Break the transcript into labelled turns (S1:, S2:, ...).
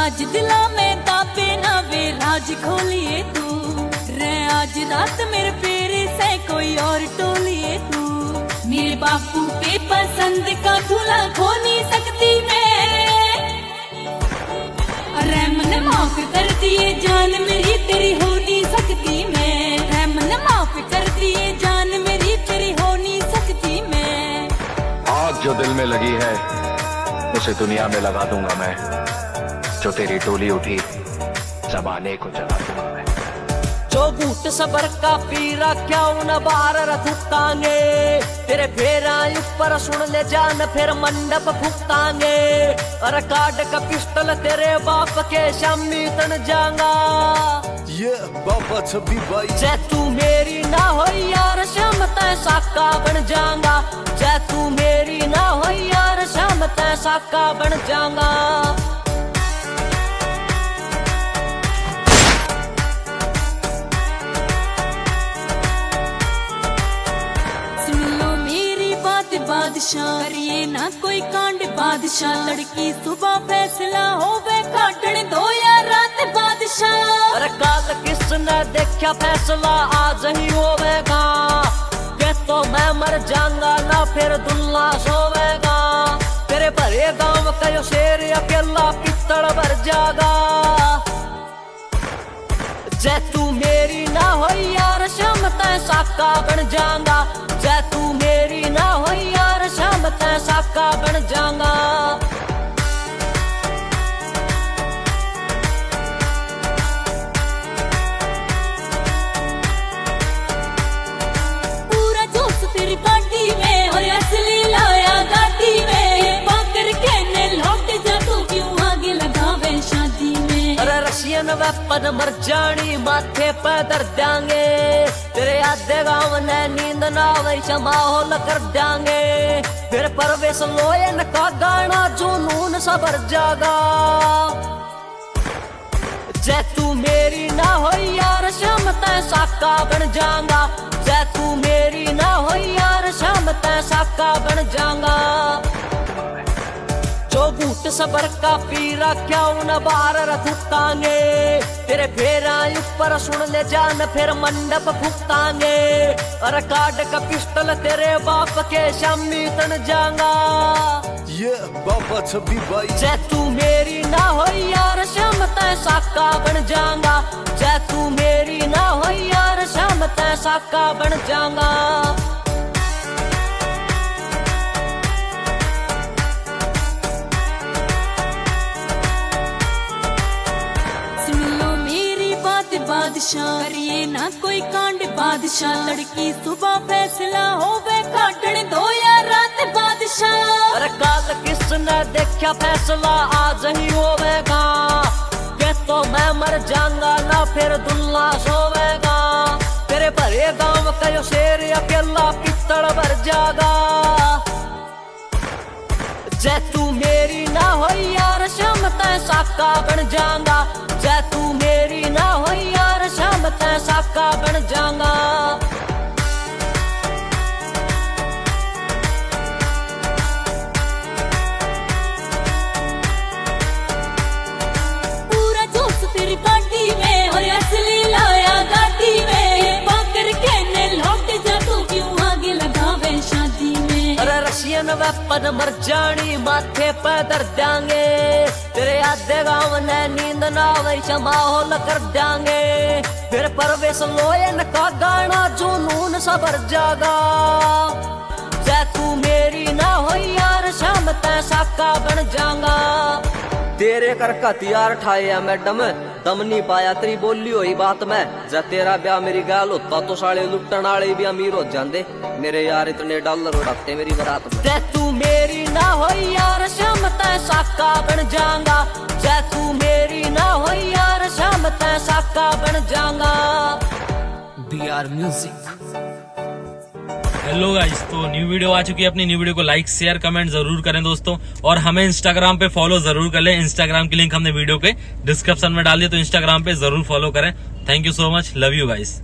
S1: आज दिला में तापे ना वे राज खोलिए तू रे आज रात मेरे पेरे से कोई और टोलिए तू मेरे बापू पे पसंद का दूल्हा खो नहीं सकती मैं रहमन माफ कर दिए जान मेरी तेरी हो नहीं सकती मैं रहमन माफ कर दिए जान मेरी तेरी हो नहीं सकती मैं
S2: आग जो दिल में लगी है उसे दुनिया में लगा दूंगा मैं जो तेरी टोली उठी जमाने को जला दूंगा मैं
S3: जो बूट सबर का पीरा क्यों न बार थुकांगे तेरे फेरा ऊपर सुन ले जान फिर मंडप फुकांगे अरे काट का पिस्टल तेरे बाप के शामी तन जाऊंगा
S4: ये बाबा छब्बी भाई
S3: जै तू मेरी ना हो यार शाम तै साका बन जाऊंगा जै तू मेरी ना हो यार शाम तै साका बन जाऊंगा
S1: बादशाह करिए ना कोई कांड बादशाह लड़की सुबह फैसला होवे काटने दो या रात बादशाह
S3: अरे काल किसने देखा फैसला आज ही होवेगा ये तो मैं मर जाऊंगा ना फिर दुल्ला सोवेगा तेरे भरे गांव का यो शेर अकेला पित्तड़ भर जागा जै तू मेरी ना हो यार शाम तै साका बन जाऊंगा जै तू मेरी ना हो यार शाम तै साका बन जाऊंगा
S1: पूरा जोश तेरी पार्टी में और असली लाया गाड़ी में पाकर कहने लौट जा तू क्यों आगे लगावे शादी में
S3: अरे रशियन वेपन मर जानी माथे पे दर देंगे तेरे आधे गाँव ने नींद ना वैसा माहौल कर देंगे फिर परवेश लोयन का गाना जुनून सबर जागा जै तू मेरी ना हो यार शाम तै साका बन जाऊंगा जै तू मेरी ना हो यार शाम तै साका बन जाऊंगा जो बूट सबर का पीरा क्यों न बार थुकांगे तेरे फेरा ऊपर सुन ले जान फिर मंडप फुकांगे अरे काट का पिस्टल तेरे बाप के शामी तन जाऊंगा
S4: ये बाबा छब्बी भाई
S3: जै तू मेरी ना हो यार शाम तै साका बन जाऊंगा जै तू मेरी ना हो यार शाम तै साका बन जाऊंगा
S1: बादशाह करिए ना कोई कांड बादशाह लड़की सुबह फैसला होवे काटने दो या रात बादशाह
S3: अरे काल किसने देखा फैसला आज ही होवेगा ये तो मैं मर जाऊंगा ना फिर दुल्ला सोवेगा तेरे भरे गांव का यो शेर अकेला पित्तड़ भर जागा जै तू मेरी ना हो यार शाम तै साका बन जाऊंगा जै तू मेरी ना हो यार शाम तै साका बन जाऊंगा
S1: पूरा जोश तेरी पार्टी में और असली लाया गाड़ी में पाकर कहने लौट जा तू क्यों आगे लगावे शादी में
S3: अरे रशियन वेपन मर जानी माथे पे दर देंगे तेरे आधे गाँव ने नींद ना वैसा माहौल कर देंगे फिर परवेश लोयन का गाना जुनून सबर जागा जै तू मेरी ना हो यार शाम तै साका बन जाऊंगा तेरे कर का हथियार ठाया मैडम दम नहीं पाया तेरी बोली हुई बात में जब तेरा ब्याह मेरी गाल होता तो साले लुटन वाले भी अमीर हो जाते मेरे यार इतने डॉलर उड़ाते मेरी बारात में जै तू मेरी ना हो यार शाम तै साका बन जाऊंगा जै तू मेरी ना हो यार शाम तै साका बन जाऊंगा
S5: BR म्यूजिक। हेलो गाइस, तो न्यू वीडियो आ चुकी है अपनी। न्यू वीडियो को लाइक शेयर कमेंट जरूर करें दोस्तों, और हमें इंस्टाग्राम पे फॉलो जरूर कर लें। इंस्टाग्राम की लिंक हमने वीडियो के डिस्क्रिप्शन में डाल दी, तो इंस्टाग्राम पे जरूर फॉलो करें। Thank you so much, love you guys.